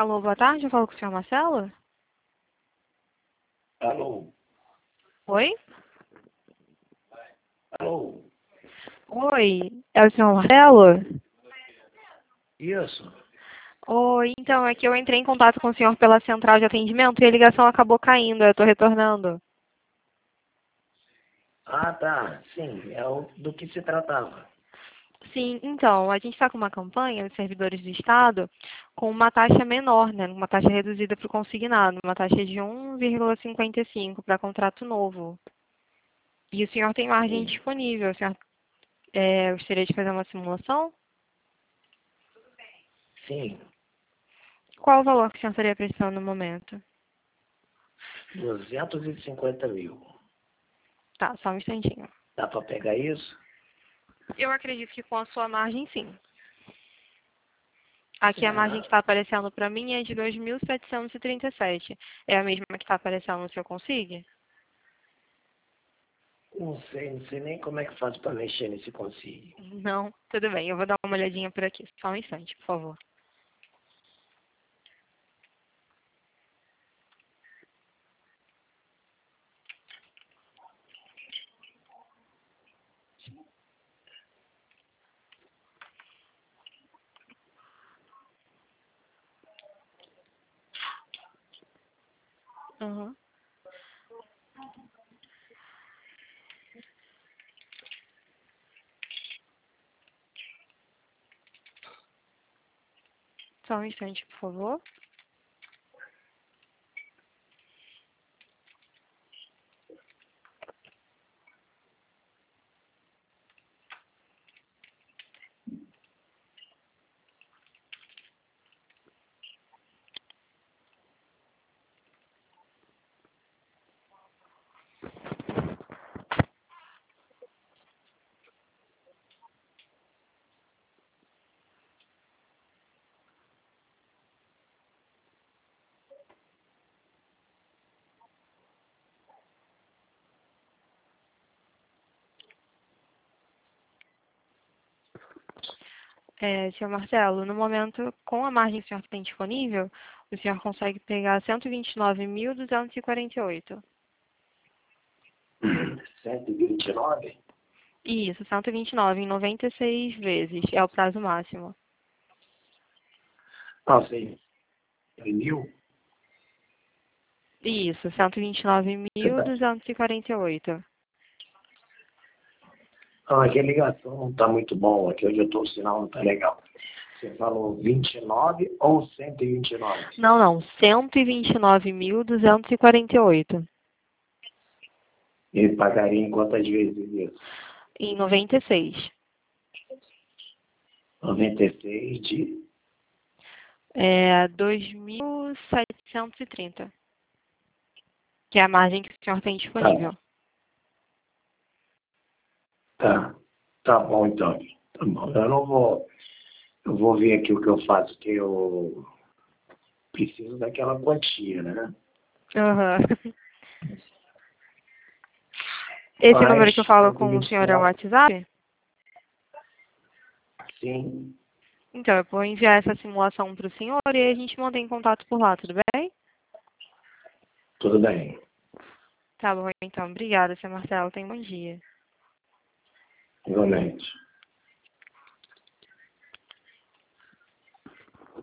Alô, boa tarde, eu falo com o senhor Marcelo? Alô? Oi? Alô? Oi, é o senhor Marcelo? Isso? Oi, então, é que eu entrei em contato com o senhor pela central de atendimento e a ligação acabou caindo, eu estou retornando. Ah, tá. Sim, do que se tratava. Sim, então, a gente está com uma campanha de servidores do Estado com uma taxa menor, né? Uma taxa reduzida para o consignado, uma taxa de 1,55 para contrato novo. E o senhor tem margem Sim. disponível, o senhor gostaria de fazer uma simulação? Sim, Qual o valor que o senhor estaria precisando no momento? 250 mil. Tá, só um instantinho. Dá para pegar isso? Eu acredito que com a sua margem, sim. Aqui a margem que Tá. está aparecendo para mim é de 2.737. É a mesma que está aparecendo no seu consigne? Não sei nem como é que faz para mexer nesse consigo. Não, tudo bem. Eu vou dar uma olhadinha por aqui. Só um instante, por favor. Uhum. Só um instante, por favor. Senhor Marcelo, no momento, com a margem que o senhor tem disponível, o senhor consegue pegar 129.248. 129? Isso, 129 em 96 vezes. É o prazo máximo. Não, sei. Mil? Isso, cento e vinte e nove Você mil tá... duzentos e quarenta e oito. Não, aqui a ligação não está muito bom. Aqui onde eu estou o sinal não está legal. Você falou 29 ou 129? Não, não, 129.248. Ele pagaria em quantas vezes isso? Em 96. 96 de... 2.730. Que é a margem que o senhor tem Tá, disponível. tá. Tá bom, então. Tá bom. Eu não vou... Eu vou ver aqui o que eu faço, que eu preciso daquela quantia, né? Aham. Esse número Mas, que eu falo com o senhor é o 129, WhatsApp? sim, Então, eu vou enviar essa simulação para o senhor e aí a gente mantém contato por lá, tudo bem? tudo bem. Tá bom, então. Obrigada, senhor Marcelo. Tenha um bom dia. Igualmente.